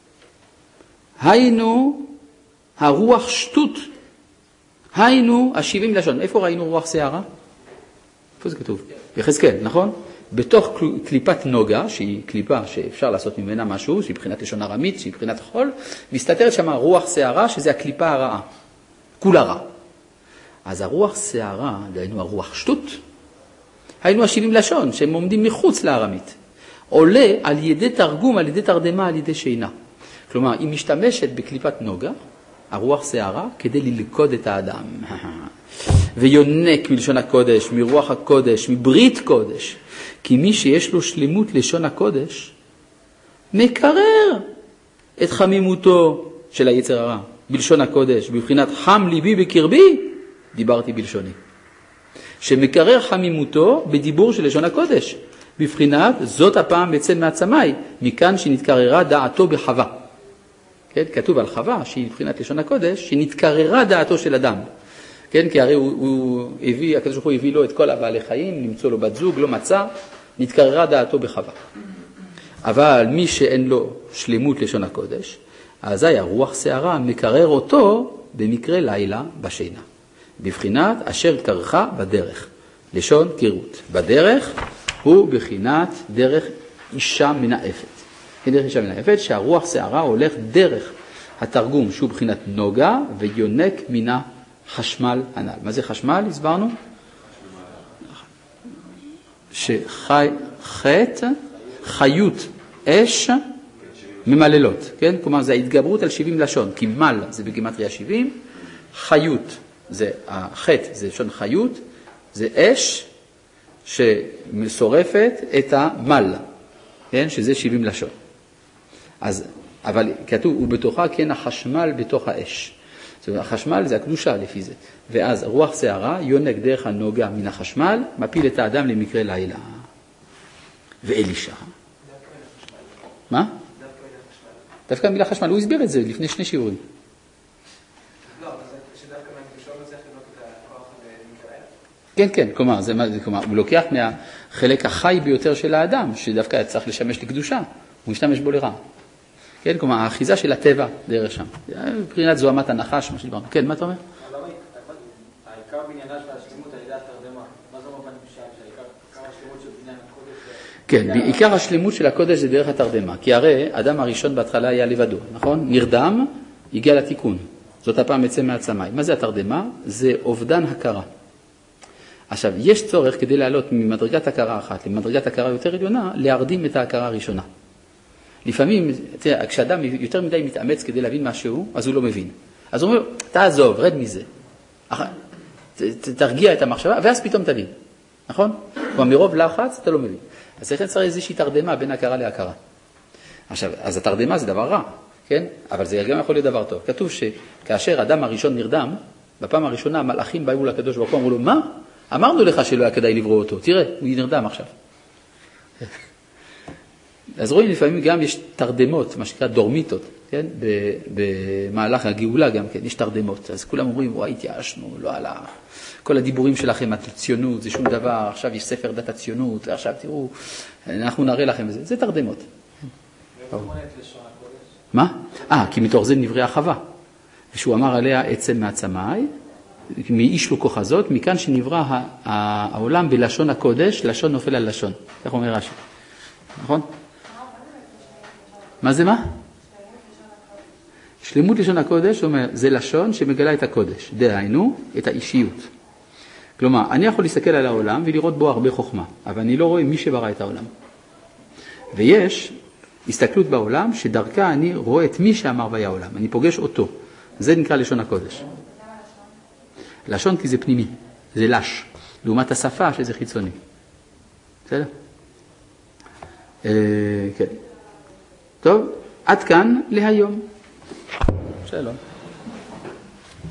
היינו הרוח שטות, היינו השבעים לשון. איפה ראינו רוח שערה? איפה זה כתוב? יחזקאל, נכון? בתוך קליפת נוגה, שהיא קליפה שאפשר לעשות ממנה משהו, שהיא בחינת לשון ארמית, שהיא בחינת חול, מסתתרת שם רוח שערה, שזה הקליפה הרעה. כולה רע. אז הרוח שערה, דהיינו הרוח שטות, היינו השבעים לשון, שהם עומדים מחוץ לארמית. עולה על ידי תרגום, על ידי תרדמה, על ידי שינה. כלומר, היא משתמשת בקליפת נוגה, הרוח שערה, כדי ללכוד את האדם. ויונק מלשון הקודש, מרוח הקודש, מברית קודש. כי מי שיש לו שלמות לשון הקודש, מקרר את חמימותו של היצר הרע. בלשון הקודש, בבחינת חם ליבי בקרבי, דיברתי בלשוני. שמקרר חמימותו בדיבור של לשון הקודש. בבחינת זאת הפעם בצל מעצמי, מכאן שנתקררה דעתו בחווה. כן, כתוב על חווה, שהיא בבחינת לשון הקודש, שנתקררה דעתו של אדם. כן, כי הרי הוא, הוא הביא, הקדוש ברוך הוא הביא לו את כל הבעלי חיים, למצוא לו בת זוג, לא מצא, נתקררה דעתו בחווה. אבל מי שאין לו שלמות לשון הקודש, אזי הרוח שערה מקרר אותו במקרה לילה בשינה. בבחינת אשר קרחה בדרך, לשון קירות. בדרך הוא בחינת דרך אישה מנאפת. כן, דרך אישה מנאפת שהרוח שערה הולך דרך התרגום שהוא בחינת נוגה ויונק מן החשמל הנ"ל. מה זה חשמל? הסברנו? שחי, חטא, חיות, אש, ממללות, כן? כלומר, זה ההתגברות על שבעים לשון, כי מל זה בגימטריה שבעים, חיות, זה החטא, זה לשון חיות, זה אש שמסורפת את המל, כן? שזה שבעים לשון. אז, אבל כתוב, ובתוכה כן החשמל בתוך האש. זאת אומרת, החשמל זה הקדושה לפי זה. ואז רוח שערה יונק דרך הנוגה מן החשמל, מפיל את האדם למקרה לילה. ואלישע. מה? דווקא המילה חשמל, הוא הסביר את זה לפני שני שיעורים. לא, אבל זה שדווקא מהקדושה לא צריך לבנות את הכוח למקרה לילה? כן, כן, כלומר, זה, כלומר, הוא לוקח מהחלק החי ביותר של האדם, שדווקא צריך לשמש לקדושה, הוא משתמש בו לרע. כן, כלומר, האחיזה של הטבע דרך שם. מבחינת זוהמת הנחש, מה שדיברנו. כן, מה אתה אומר? העיקר בעניינה של השלימות על ידי התרדמה. מה זה אומר בנפשם? שהעיקר השלימות של בניין הקודש? כן, בעיקר השלימות של הקודש זה דרך התרדמה. כי הרי אדם הראשון בהתחלה היה לבדו, נכון? נרדם, הגיע לתיקון. זאת הפעם יצא מעצמי. מה זה התרדמה? זה אובדן הכרה. עכשיו, יש צורך כדי לעלות ממדרגת הכרה אחת למדרגת הכרה יותר עליונה, להרדים את ההכרה הראשונה. לפעמים, תראה, כשאדם יותר מדי מתאמץ כדי להבין משהו, אז הוא לא מבין. אז הוא אומר, תעזוב, רד מזה. תרגיע את המחשבה, ואז פתאום תבין. נכון? כלומר, מרוב לחץ אתה לא מבין. אז צריך לצריך איזושהי תרדמה בין הכרה להכרה. עכשיו, אז התרדמה זה דבר רע, כן? אבל זה גם יכול להיות דבר טוב. כתוב שכאשר אדם הראשון נרדם, בפעם הראשונה המלאכים באו לקדוש ברוך הוא, אמרו לו, מה? אמרנו לך שלא היה כדאי לברוא אותו. תראה, הוא נרדם עכשיו. אז רואים לפעמים גם יש תרדמות, מה שנקרא דורמיתות, כן? במהלך הגאולה גם כן, יש תרדמות. אז כולם אומרים, וואי, התייאשנו, לא הלך. כל הדיבורים שלכם, הציונות, זה שום דבר, עכשיו יש ספר דת הציונות, עכשיו תראו, אנחנו נראה לכם את זה. זה תרדמות. מה? אה, כי מתוך זה נבראה חווה. ושהוא אמר עליה עצם מעצמי, מאיש לו כוח הזאת, מכאן שנברא העולם בלשון הקודש, לשון נופל על לשון. כך אומר רש"י. נכון? מה זה מה? שלמות לשון הקודש, אומר, זה לשון שמגלה את הקודש, דהיינו, את האישיות. כלומר, אני יכול להסתכל על העולם ולראות בו הרבה חוכמה, אבל אני לא רואה מי שברא את העולם. ויש הסתכלות בעולם שדרכה אני רואה את מי שאמר והיה עולם. אני פוגש אותו. זה נקרא לשון הקודש. לשון כי זה פנימי, זה לש. לעומת השפה שזה חיצוני. בסדר? אה, כן. טוב, עד כאן להיום. שלום.